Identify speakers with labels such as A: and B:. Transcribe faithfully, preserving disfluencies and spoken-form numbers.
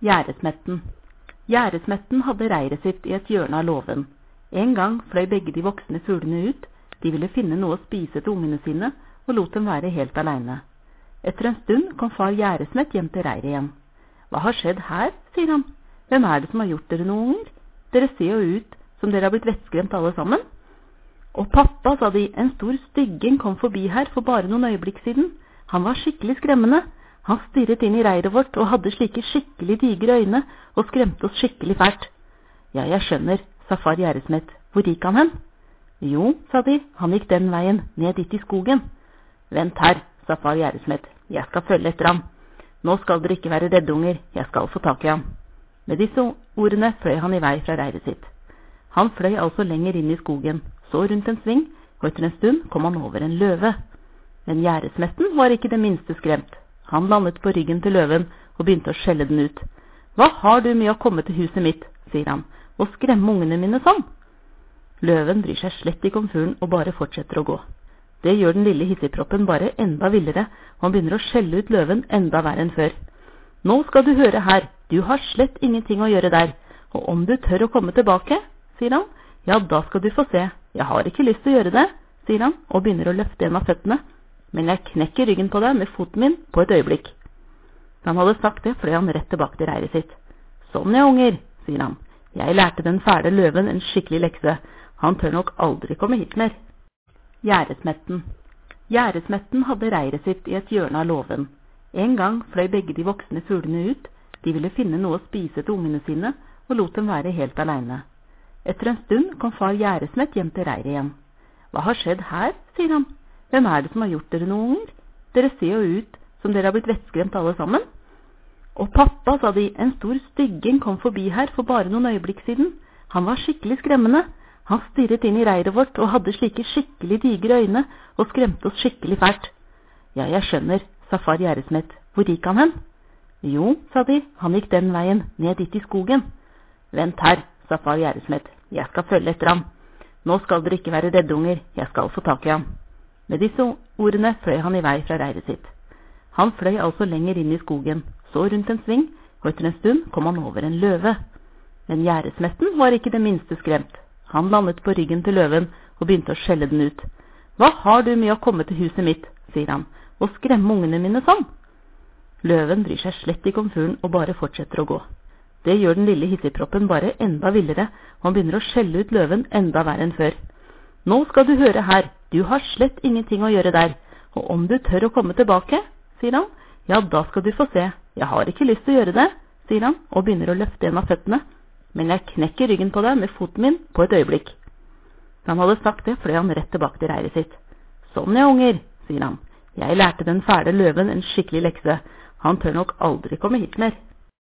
A: Gjæresmetten. Gjæresmetten hadde reiret sitt i et hjørne av låven. En gang fløy begge de voksne fuglene ut, de ville finne noe å spise til ungene sine, og lot dem være helt alene. Etter en stund kom far Gjæresmett hjem til reiret igjen. «Hva har skjedd her?» sier han. «Hvem er det som har gjort dere noen unger? Dere ser jo ut som dere har blitt vettskremt alle sammen.» «Og pappa», sa de, «en stor stygging kom forbi her for bare noen øyeblikk siden. Han var skikkelig skremmende. Han stirret inn i reiret vårt og hadde slike skikkelig digre øyne og skremte oss skikkelig fælt.» «Ja, jeg skjønner», sa far Gjæresmett. «Hvor gikk han hen?» «Jo», sa de, «han gikk den veien, ned dit i skogen.» «Vent her», sa far Gjæresmett. «Jeg skal følge etter ham. Nå skal dere ikke være redde, unger. Jeg skal få tak i ham.» Med disse ordene fløy han i vei fra reiret sitt. Han fløy altså lenger inn i skogen, så rundt en sving, og etter en stund kom han over en løve. Men Gjæresmetten var ikke det minste skremt. Han landet på ryggen til løven og begynte å skjelle den ut. «Hva har du med å komme til huset mitt?» sier han, «og skremme ungene mine sånn?» Løven bryr seg slett ikke om fuglen og bare fortsetter å gå. Det gjør den lille hissigproppen bare enda villere, og han begynner å skjelle ut løven enda verre enn før. «Nå skal du høre her, du har slett ingenting å gjøre der, og om du tør å komme tilbake», sier han, «ja, da skal du få se. Jeg har ikke lyst til å gjøre det», sier han, og begynner å løfte en av føttene, «men jeg knekker ryggen på deg med foten min på et øyeblikk.» Da han hadde sagt det, fløy han rett tilbake til reiret sitt. «Sånn ja, unger», sier han, «jeg lærte den fæle løven en skikkelig lekse. Han tør nok aldri komme hit mer.» Gjæresmetten. Gjæresmetten hadde reiret sitt i et hjørne av låven. En gang fløy begge de voksne fuglene ut, de ville finne noe å spise til ungene sine, og lot dem være helt alene. Etter en stund kom far Gjæresmett hjem til reiret igjen. «Hva har skjedd her?» sier han. «Hvem er det som har gjort dere noen unger? Dere ser jo ut som dere har blitt vettskremt alle sammen.» «Og pappa», sa de, «en stor stygging kom forbi her for bare noen øyeblikk siden. Han var skikkelig skremmende. Han stirret inn i reiret vårt og hadde slike skikkelig digre øyne og skremte oss skikkelig fælt.» «Ja, jeg skjønner», sa far Gjæresmett. «Hvor gikk han hen?» «Jo», sa de, «han gikk den veien, ned dit i skogen.» «Vent her», sa far Gjæresmett. «Jeg skal følge etter ham. Nå skal dere ikke være redde, unger. Jeg skal få tak i ham.» Med disse ordene fløy han i vei fra reiret sitt. Han fløy altså lenger inn i skogen, så rundt en sving, og etter en stund kom han over en løve. Men Gjæresmetten var ikke det minste skremt. Han landet på ryggen til løven og begynte å skjelle den ut. «Hva har du med å komme til huset mitt?» sier han, «og skremme ungene mine sånn?» Løven bryr seg slett ikke om fuglen og bare fortsetter å gå. Det gjør den lille hissigproppen bare enda villere, og han begynner å skjelle ut løven enda verre enn før. «Nå skal du høre her, du har slett ingenting å gjøre der, og om du tør å komme tilbake», sier han, «ja, da skal du få se. Jeg har ikke lyst til å gjøre det», sier han, og begynner å løfte en av føttene, «men jeg knekker ryggen på deg med foten min på et øyeblikk.» Da han hadde sagt det, fløy han rett tilbake til reiret sitt. «Sånn ja, unger», sier han, «jeg lærte den fæle løven en skikkelig lekse. Han tør nok aldri komme hit mer.»